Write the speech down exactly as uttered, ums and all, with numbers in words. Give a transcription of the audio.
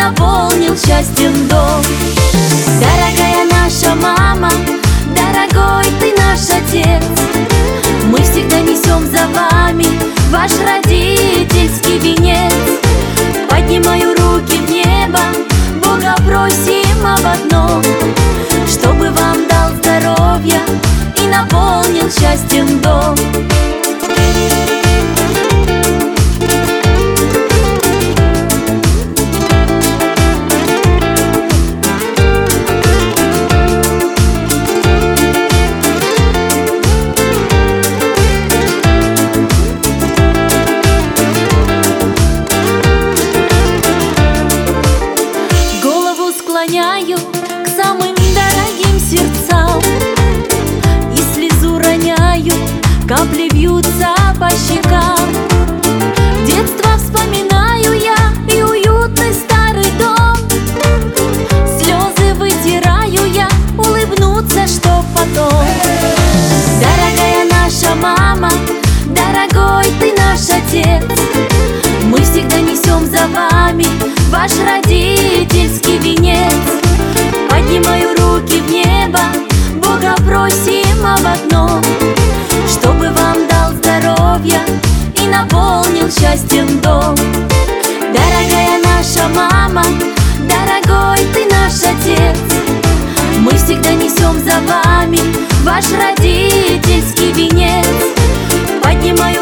наполнил счастьем дом. Дорогая наша мама, дорогой ты наш отец, мы всегда несем за вами ваш родительский венец. Поднимаю руки в небо, Бога просим об одном, чтобы вам дал здоровья и наполнил счастьем дом. Склоняю к самым дорогим сердцам, и слезу роняю, капли вьются по щекам. Детство вспоминаю я и уютный старый дом, слезы вытираю я, улыбнуться что потом. Дорогая наша мама, дорогой ты наш отец, мы всегда несем за вами ваш родительский венец. Поднимаю руки в небо, Бога просим об одном, чтобы вам дал здоровья и наполнил счастьем дом. Дорогая наша мама, дорогой ты наш отец, мы всегда несем за вами ваш родительский венец. Поднимаю